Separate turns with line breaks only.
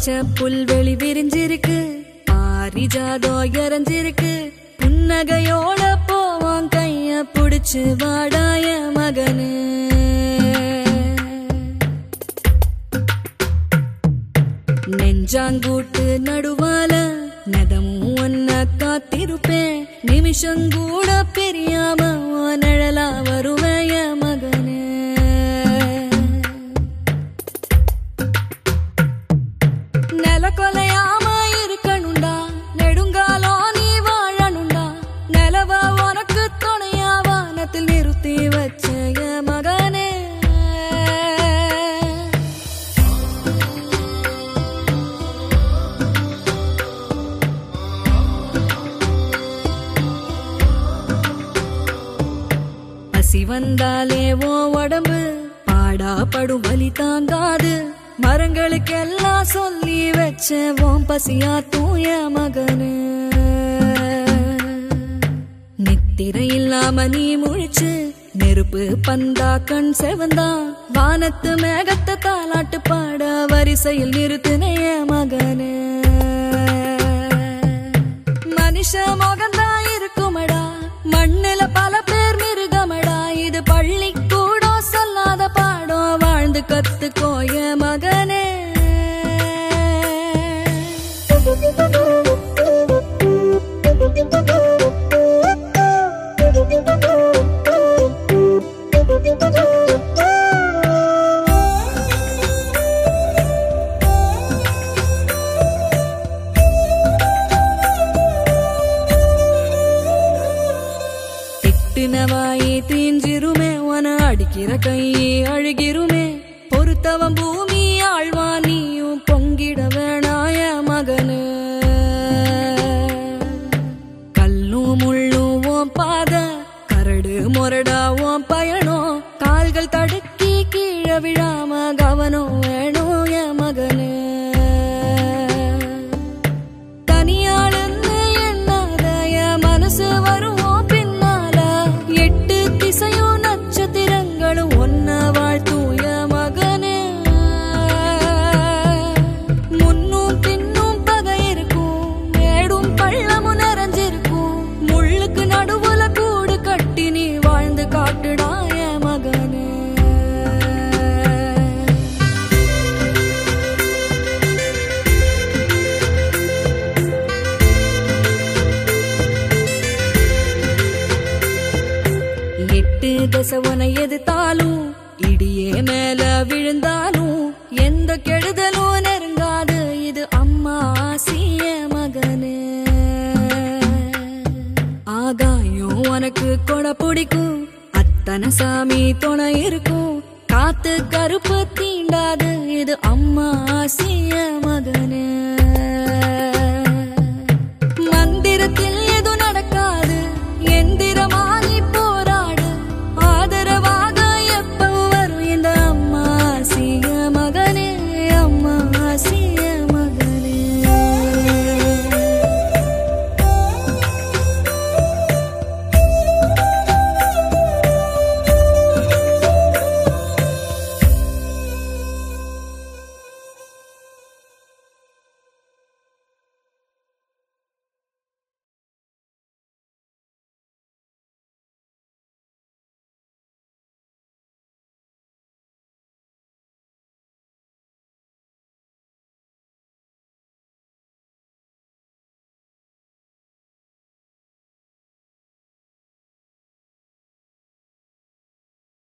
பச்சை புல்வெளி விரிஞ்சிருக்கு, பாரிஜாதோ இறஞ்சிருக்கு, புன்னகையோட போவான் கைய புடிச்சு வாடாய மகனு. நெஞ்சாங்கூட்டு நடுவால நதமும் ஒன்ன காத்திருப்பேன், நிமிஷங்கூட பிரியாம நிழலா வருவேய மகனே. நில கொலையாம இருக்கணுண்டா, நெடுங்காலோ நீ வாழணுண்டா, நிலவ உனக்கு துணையா வானத்தில் நிறுத்தி வச்ச மகனே. பசி வந்தாலே ஓ உடம்பு பாடா படும் வலி தாங்காது, மரங்களுக்கெல்லாம் சொல்லி வச்ச ஓம் பசியா தூய மகனு. நித்திரை இல்லாம நீ முழிச்சு நெருப்பு பந்தா கண் செவந்தா, வானத்து மேகத்தை தாலாட்டு பாட வரிசையில் நிறுத்தினைய மகனு. மனுஷ முகந்தா இருக்குமடா, மண்ணில பல பேர் மிருகமடா, இது பள்ளி கூட சொல்லாத பாடம், வாழ்ந்து கத்துக்கோய மகனே. திட்டுனவாயே தீஞ்சிருமே, உன அடிக்கிற கையே அழுகிருமே, பொறுத்தவன் பூமி ஆழ்வா நீயும் பொங்கிட வேணாய மகனு. கல்லும் முள்ளும் ஓம் பாத, கரடு முரடா ஓம் பயணம், கால்கள் தடுக்கி கீழே விழாம கவனம் வேணும் எ மகனு. தனியாளுன்னு எண்ணாத மனசு வருவோம் பின்னால, எட்டு திசையும் நட்சத்திரங்களும் ஒன்ன வாழ்த்தூய மகனே. முன்னும் பின்னும் பகை இருக்கும், மேடும் பள்ளமும் நிறைஞ்சிருக்கும், முள்ளுக்கு நடுவுல கூடு கட்டி நீ வாழ்ந்து காட்டுடாய மகனே. எட்டு தசை உன எதிர்த்தாலும், இடியே மேல விழுந்தாலும், எந்த கெடுதலும் நெருங்காது, இது அம்மா ஆசிய மகனே. ஆகாயம் உனக்கு கொடை பிடிக்கும், அத்தனை சாமி துணை இருக்கும், காத்து கருப்பு தீண்டாது, இது அம்மா ஆசிய மகனே.